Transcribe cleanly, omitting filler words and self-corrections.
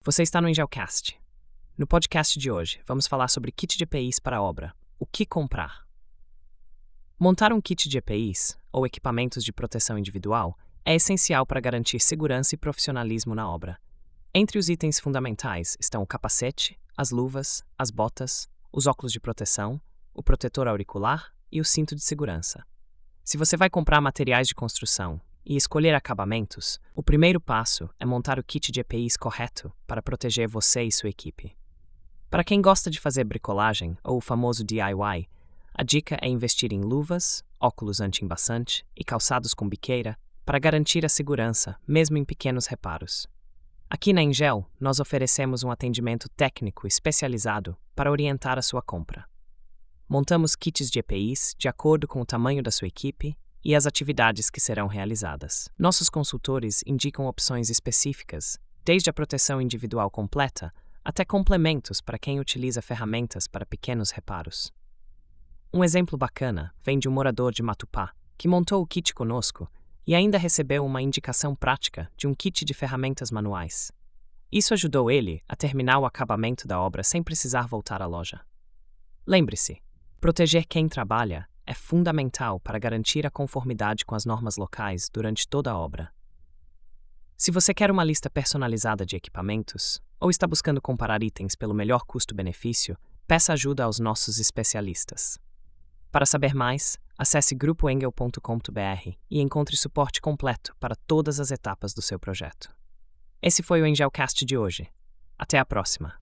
Você está no Engelcast. No podcast de hoje, vamos falar sobre kit de EPIs para a obra. O que comprar? Montar um kit de EPIs, ou equipamentos de proteção individual, é essencial para garantir segurança e profissionalismo na obra. Entre os itens fundamentais estão o capacete, as luvas, as botas, os óculos de proteção, o protetor auricular e o cinto de segurança. Se você vai comprar materiais de construção e escolher acabamentos, o primeiro passo é montar o kit de EPIs correto para proteger você e sua equipe. Para quem gosta de fazer bricolagem, ou o famoso DIY, a dica é investir em luvas, óculos anti-embaçante e calçados com biqueira para garantir a segurança, mesmo em pequenos reparos. Aqui na Engel, nós oferecemos um atendimento técnico especializado para orientar a sua compra. Montamos kits de EPIs de acordo com o tamanho da sua equipe e as atividades que serão realizadas. Nossos consultores indicam opções específicas, desde a proteção individual completa até complementos para quem utiliza ferramentas para pequenos reparos. Um exemplo bacana vem de um morador de Matupá, que montou o kit conosco e ainda recebeu uma indicação prática de um kit de ferramentas manuais. Isso ajudou ele a terminar o acabamento da obra sem precisar voltar à loja. Lembre-se, proteger quem trabalha é fundamental para garantir a conformidade com as normas locais durante toda a obra. Se você quer uma lista personalizada de equipamentos ou está buscando comparar itens pelo melhor custo-benefício, peça ajuda aos nossos especialistas. Para saber mais, acesse grupoengel.com.br e encontre suporte completo para todas as etapas do seu projeto. Esse foi o Engelcast de hoje. Até a próxima!